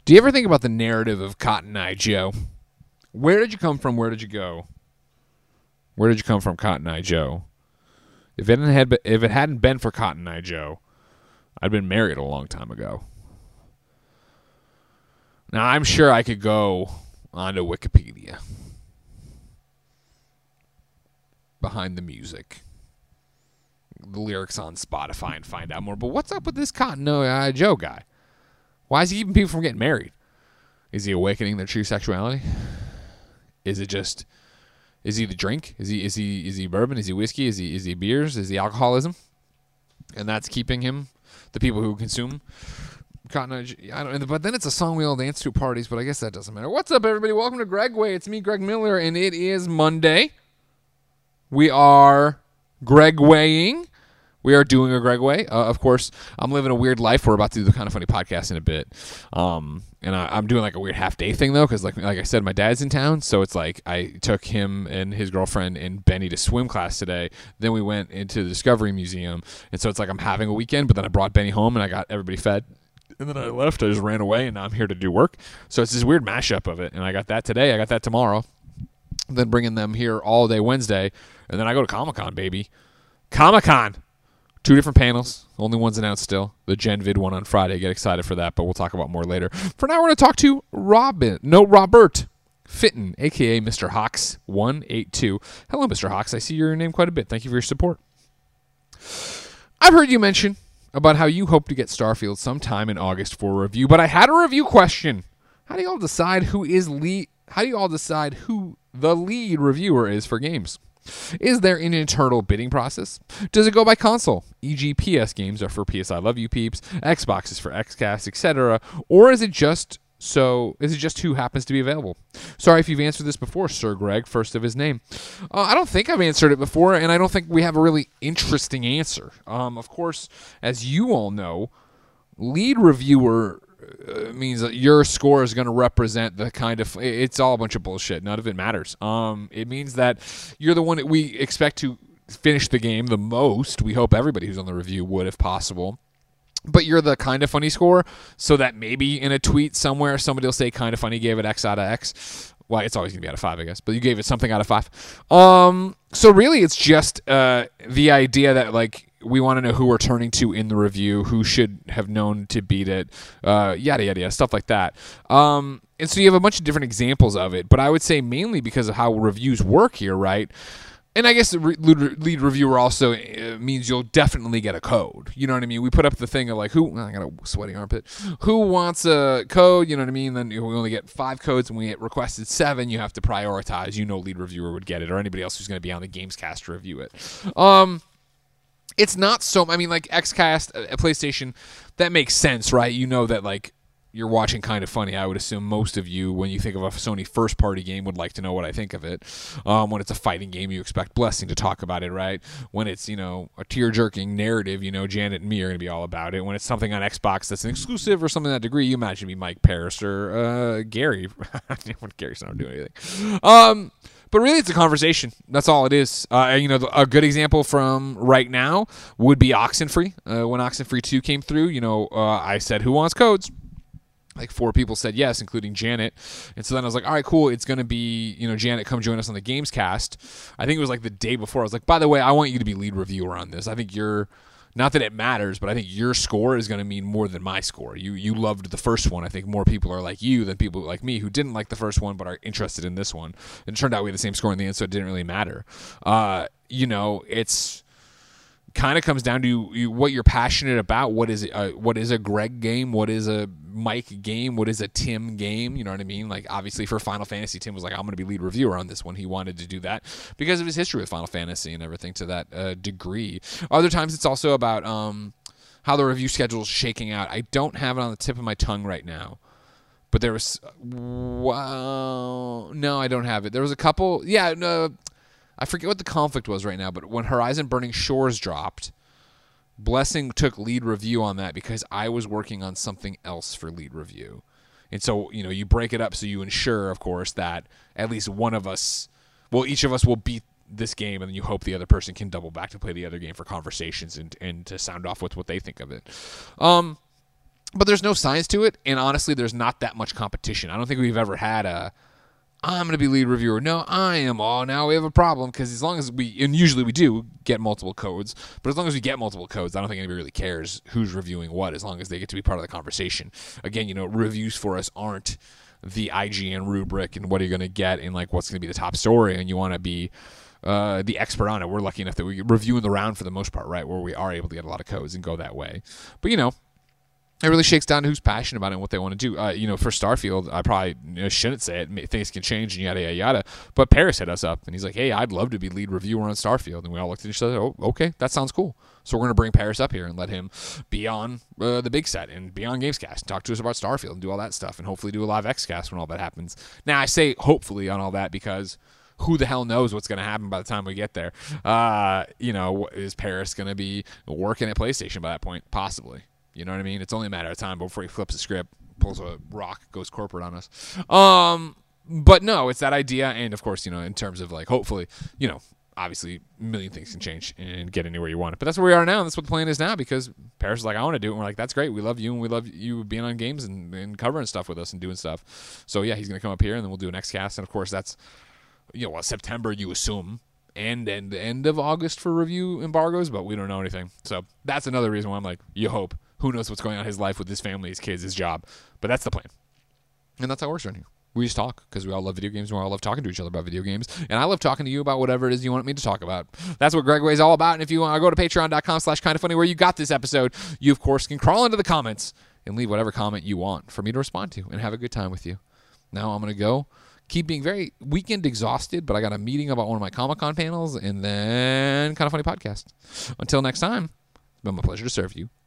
Do you ever think about the narrative of Cotton Eye Joe? Where did you come from? Where did you go? Where did you come from, Cotton Eye Joe? If it hadn't been for Cotton Eye Joe, I'd been married a long time ago. Now, I'm sure I could go onto Wikipedia. Behind the music. The lyrics on Spotify and find out more. But what's up with this Cotton Eye Joe guy? Why is he keeping people from getting married? Is he awakening their true sexuality? Is it just... Is he the drink? Is he bourbon? Is he whiskey? Is he beers? Is he alcoholism? And that's keeping him, the people who consume Cotton Eye. But then it's a song we all dance to at parties, but I guess that doesn't matter. What's up, everybody? Welcome to Greg Way. It's me, Greg Miller, and it is Monday. We are Greg Weighing. We are doing a Greg Way. Of course, I'm living a weird life. We're about to do the Kind of Funny podcast in a bit. And I'm doing like a weird half-day thing, though, because like I said, my dad's in town. So it's like I took him and his girlfriend and Benny to swim class today. Then we went into the Discovery Museum. And so it's like I'm having a weekend, but then I brought Benny home and I got everybody fed. And then I left. I just ran away, and now I'm here to do work. So it's this weird mashup of it. And I got that today. I got that tomorrow. Then bringing them here all day Wednesday. And then I go to Comic-Con, baby. Comic-Con! 2 different panels. Only one's announced still. The Gen Vid one on Friday. Get excited for that, but we'll talk about more later. For now, we're going to talk to Robert Fitton, a.k.a. Mr. Hawks 182. Hello, Mr. Hawks. I see your name quite a bit. Thank you for your support. I've heard you mention about how you hope to get Starfield sometime in August for review, but I had a review question. How do you all decide who the lead reviewer is for games? Is there an internal bidding process? Does it go by console, e.g. PS games are for PS I Love You peeps, Xbox is for XCast, etc., or is it just who happens to be available? Sorry if you've answered this before, Sir Greg, first of his name. I don't think I've answered it before, and I don't think we have a really interesting answer. Of course, as you all know, lead reviewer means that your score is going to represent the kind of... It's all a bunch of bullshit. None of it matters. It means that you're the one that we expect to finish the game the most. We hope everybody who's on the review would, if possible. But you're the Kind of Funny score, so that maybe in a tweet somewhere somebody will say Kind of Funny gave it X out of X. Well, it's always going to be out of 5, I guess. But you gave it something out of 5. So really it's just the idea that, like, we want to know who we're turning to in the review, who should have known to beat it, yada, yada, yada, stuff like that. And so you have a bunch of different examples of it, but I would say mainly because of how reviews work here, right? And I guess the lead reviewer also means you'll definitely get a code. You know what I mean? We put up the thing of like, I got a sweaty armpit. Who wants a code? You know what I mean? Then we only get 5 codes, and we get requested 7. You have to prioritize. You know, lead reviewer would get it, or anybody else who's going to be on the Gamescast to review it. It's not so... I mean, like, XCast, PlayStation, that makes sense, right? You know that, like, you're watching Kind of Funny. I would assume most of you, when you think of a Sony first-party game, would like to know what I think of it. When it's a fighting game, you expect Blessing to talk about it, right? When it's, a tear-jerking narrative, Janet and me are going to be all about it. When it's something on Xbox that's an exclusive or something to that degree, you imagine me Mike Paris or Gary. Gary's not doing anything. But really, it's a conversation. That's all it is. A good example from right now would be Oxenfree. When Oxenfree 2 came through, I said, who wants codes? Like 4 people said yes, including Janet. And so then I was like, all right, cool. It's going to be, Janet, come join us on the Gamescast. I think it was like the day before. I was like, by the way, I want you to be lead reviewer on this. I think not that it matters, but I think your score is going to mean more than my score. You loved the first one. I think more people are like you than people like me who didn't like the first one but are interested in this one. And it turned out we had the same score in the end, so it didn't really matter. It's kind of comes down to what you're passionate about. What is a Greg game? What is a Mike game? What is a Tim game? You know what I mean? Like, obviously for Final Fantasy, Tim was like, I'm going to be lead reviewer on this one. He wanted to do that because of his history with Final Fantasy and everything to that degree. Other times it's also about how the review schedule is shaking out. I don't have it on the tip of my tongue right now. But there was... no, I don't have it. There was a couple... Yeah, no... I forget what the conflict was right now, but when Horizon Burning Shores dropped, Blessing took lead review on that because I was working on something else for lead review. And so, you break it up so you ensure, of course, that at least one of us, each of us will beat this game, and then you hope the other person can double back to play the other game for conversations and to sound off with what they think of it. But there's no science to it, and honestly, there's not that much competition. I don't think we've ever had I'm going to be lead reviewer. No, I am. Oh, now we have a problem because as long as and usually we do get multiple codes, but as long as we get multiple codes, I don't think anybody really cares who's reviewing what as long as they get to be part of the conversation. Again, reviews for us aren't the IGN rubric and what are you going to get and like what's going to be the top story, and you want to be the expert on it. We're lucky enough that we review in the round for the most part, right, where we are able to get a lot of codes and go that way. But it really shakes down to who's passionate about it and what they want to do. For Starfield, I probably shouldn't say it. Things can change and yada, yada, yada. But Paris hit us up, and he's like, hey, I'd love to be lead reviewer on Starfield. And we all looked at each other, oh, okay, that sounds cool. So we're going to bring Paris up here and let him be on the big set and be on Gamescast and talk to us about Starfield and do all that stuff and hopefully do a live XCast when all that happens. Now, I say hopefully on all that because who the hell knows what's going to happen by the time we get there. Is Paris going to be working at PlayStation by that point? Possibly. You know what I mean? It's only a matter of time before he flips the script, pulls a rock, goes corporate on us. But no, it's that idea. And of course, in terms of like, hopefully, obviously a million things can change and get anywhere you want it. But that's where we are now. And that's what the plan is now because Paris is like, I want to do it. And we're like, that's great. We love you. And we love you being on games and covering stuff with us and doing stuff. So yeah, he's going to come up here and then we'll do an XCast. And of course that's, September, you assume. And the end of August for review embargoes, but we don't know anything. So that's another reason why I'm like, you hope. Who knows what's going on in his life with his family, his kids, his job. But that's the plan. And that's how it works around here. We just talk because we all love video games and we all love talking to each other about video games. And I love talking to you about whatever it is you want me to talk about. That's what Greg Way is all about. And if you want to go to patreon.com/kindafunny where you got this episode, you, of course, can crawl into the comments and leave whatever comment you want for me to respond to and have a good time with you. Now I'm going to go. Keep being very weekend exhausted, but I got a meeting about one of my Comic-Con panels and then Kinda Funny podcast. Until next time, it's been my pleasure to serve you.